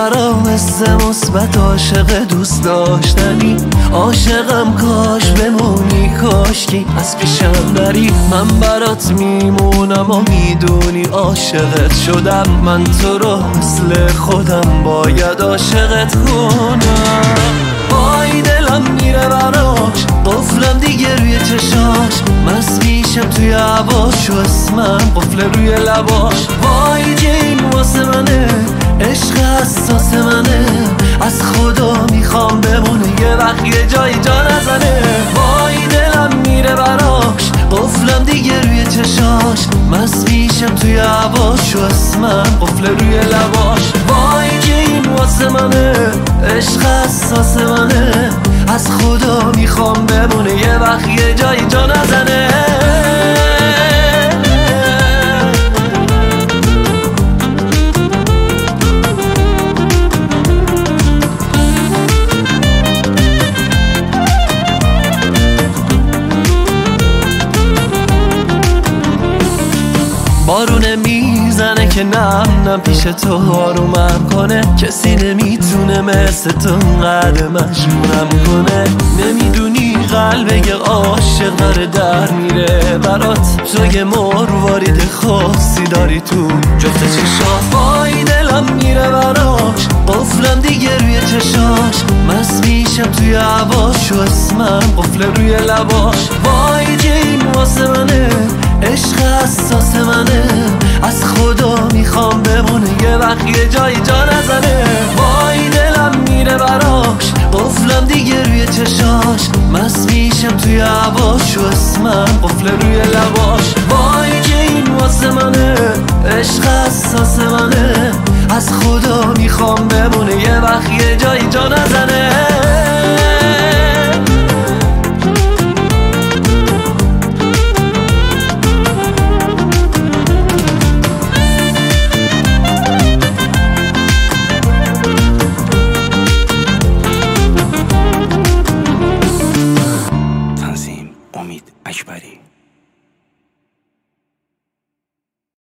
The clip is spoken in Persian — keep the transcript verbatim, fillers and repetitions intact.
برام حس مثبت، عاشق دوست داشتنی، عاشقم کاش بمونی، کاشکی از پیشم نری. من برات میمونم و میدونی عاشقت شدم، من تو رو مثل خودم باید عاشقت کنم. وای دلم میره براش، قفلم دیگه روی چشاش، مست میشم توی هواش و اسمم قفل روی لباش. وای جین واسه منه، عشق حساس منه، از خدا میخوام بمونه یه وقت یه جایی جا نزنه. وای دلم میره براش، قفلم دیگه روی چشاش، مست میشم توی هواش و اسمم قفل روی لباش. وای جین واسه منه، عشق حساس منه، از خدا میخوام بمونه یه وقت یه جایی جا نزنه. بارونه میزنه که نم نم پیش تو آرومم کنه، کسی نمیتونه مثل تو قدر مجبورم کنه. نمیدونی قلب یه عاشق داره در میره برات، تو یه مروارید خاصی داری تو جفت چشات. وای دلم میره براش، قفلم دیگه روی چشاش، مست میشم توی هواش و اسمم قفل روی لباش. وای جین واسه منه، عشق حساس منه، از خدا میخوام بمونه یه وقت یه جایی جا نزنه. وای دلم میره براش، قفلم دیگه روی چشاش، مست میشم توی هواش و اسمم قفل روی لباش. وای جین واسه منه، عشق حساس منه، از خدا میخوام بمونه یه وقت یه جایی جا نزنه.